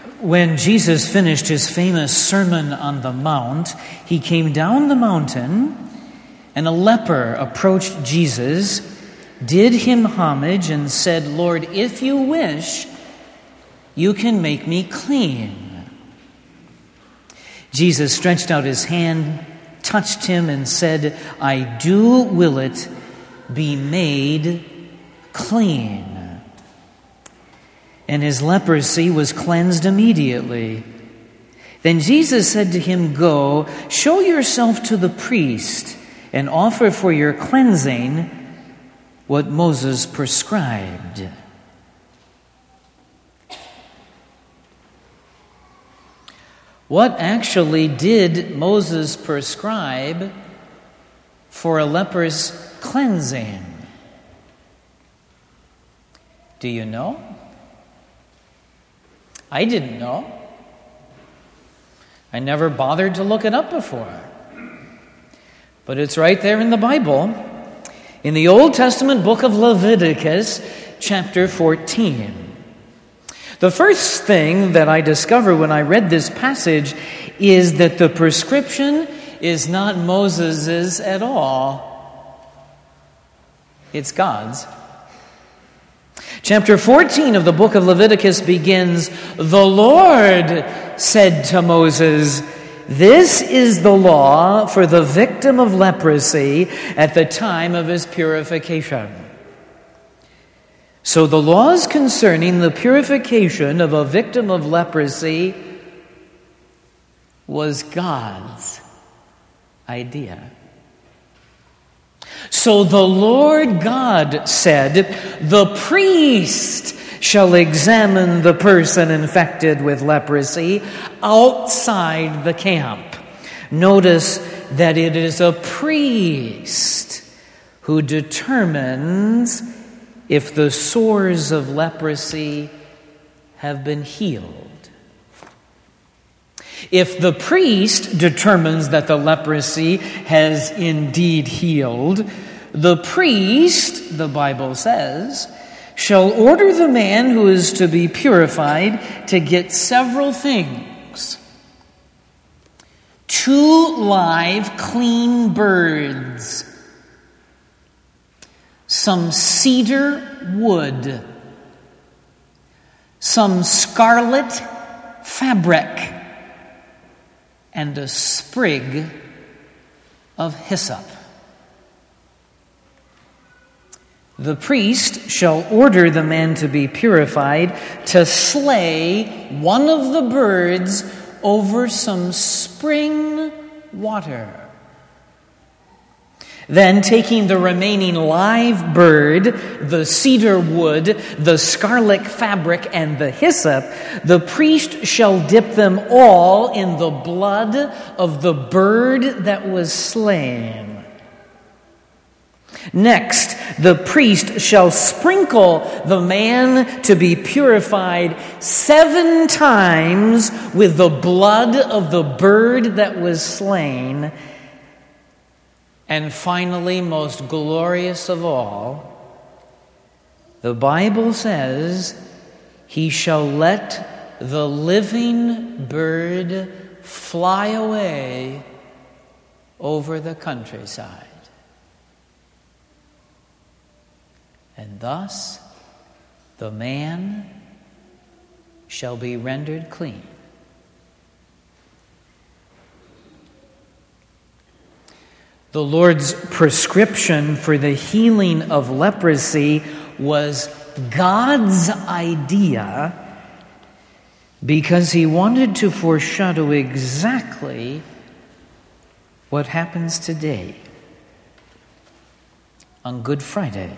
When Jesus finished his famous Sermon on the Mount, he came down the mountain, and a leper approached Jesus, did him homage, and said, "Lord, if you wish, you can make me clean." Jesus stretched out his hand, touched him, and said, "I do will it, be made clean." And his leprosy was cleansed immediately. Then Jesus said to him, "Go, show yourself to the priest, and offer for your cleansing what Moses prescribed." What actually did Moses prescribe for a leper's cleansing? Do you know? I didn't know. I never bothered to look it up before. But it's right there in the Bible, in the Old Testament book of Leviticus, chapter 14. The first thing that I discovered when I read this passage is that the prescription is not Moses's at all. It's God's. Chapter 14 of the book of Leviticus begins, "The Lord said to Moses, 'This is the law for the victim of leprosy at the time of his purification.'" So the laws concerning the purification of a victim of leprosy was God's idea. So the Lord God said, "The priest shall examine the person infected with leprosy outside the camp." Notice that it is a priest who determines if the sores of leprosy have been healed. If the priest determines that the leprosy has indeed healed, the priest, the Bible says, shall order the man who is to be purified to get several things: 2 live, clean birds, some cedar wood, some scarlet fabric, and a sprig of hyssop. The priest shall order the man to be purified to slay one of the birds over some spring water. Then, taking the remaining live bird, the cedar wood, the scarlet fabric, and the hyssop, the priest shall dip them all in the blood of the bird that was slain. Next, the priest shall sprinkle the man to be purified 7 times with the blood of the bird that was slain. And finally, most glorious of all, the Bible says, he shall let the living bird fly away over the countryside. And thus, the man shall be rendered clean. The Lord's prescription for the healing of leprosy was God's idea because he wanted to foreshadow exactly what happens today on Good Friday.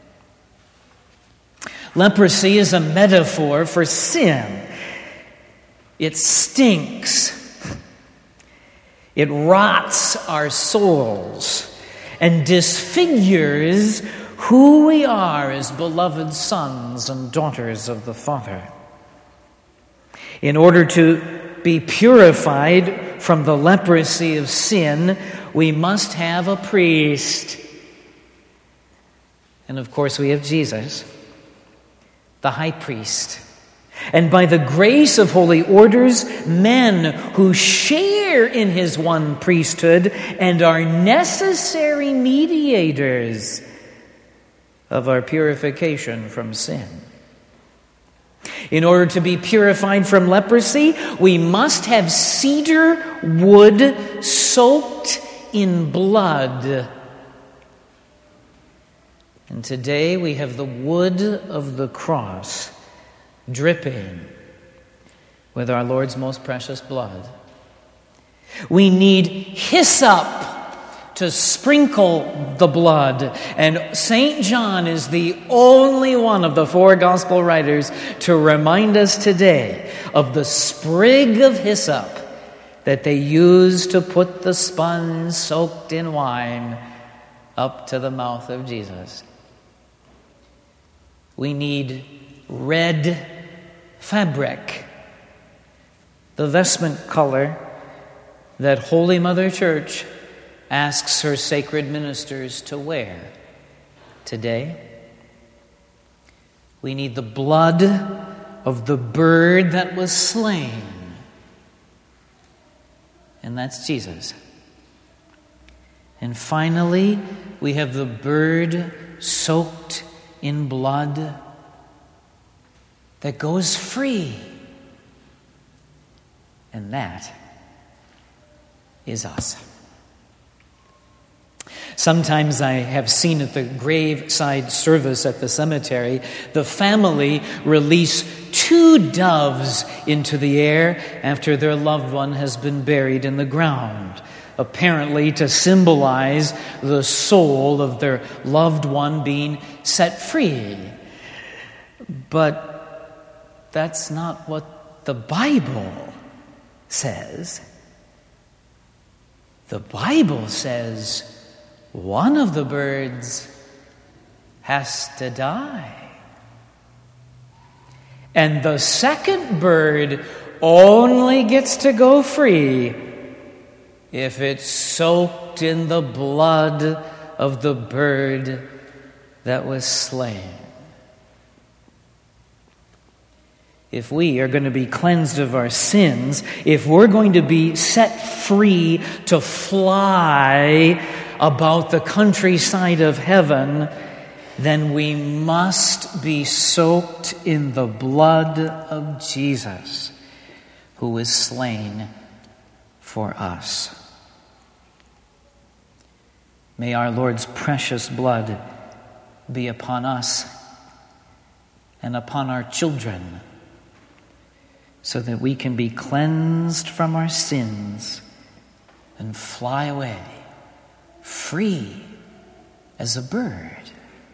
Leprosy is a metaphor for sin. It stinks. It rots our souls and disfigures who we are as beloved sons and daughters of the Father. In order to be purified from the leprosy of sin, we must have a priest. And of course, we have Jesus, the high priest. And by the grace of holy orders, men who share in his one priesthood and are necessary mediators of our purification from sin. In order to be purified from leprosy, we must have cedar wood soaked in blood. And today we have the wood of the cross dripping with our Lord's most precious blood. We need hyssop to sprinkle the blood. And St. John is the only one of the four gospel writers to remind us today of the sprig of hyssop that they used to put the sponge soaked in wine up to the mouth of Jesus. We need red fabric, the vestment color that Holy Mother Church asks her sacred ministers to wear today. We need the blood of the bird that was slain, and that's Jesus. And finally, we have the bird soaked in blood that goes free, and that is us. Sometimes I have seen at the graveside service at the cemetery, the family release 2 doves into the air after their loved one has been buried in the ground, apparently to symbolize the soul of their loved one being set free. But that's not what the Bible says. The Bible says one of the birds has to die. And the second bird only gets to go free if it's soaked in the blood of the bird that was slain. If we are going to be cleansed of our sins, if we're going to be set free to fly about the countryside of heaven, then we must be soaked in the blood of Jesus, who was slain for us. May our Lord's precious blood be upon us and upon our children, so that we can be cleansed from our sins and fly away free as a bird